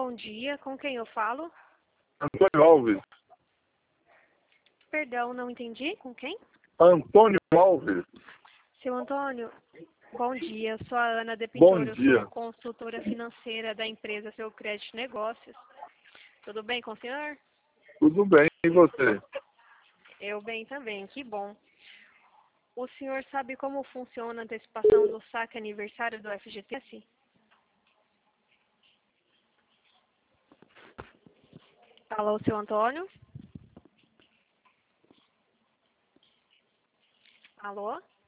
bom dia. Com quem eu falo? Antônio Alves. Perdão, não entendi. Com quem? Antônio Alves. Seu Antônio, bom dia. Sou a Ana de Bom Pintor. Eu dia. sou consultora financeira da empresa Seu Crédito Negócios. Tudo bem com o senhor? Tudo bem, e você? Eu bem também, que bom. O senhor sabe como funciona a antecipação do saque aniversário do FGTS? Alô, seu Antônio? Alô?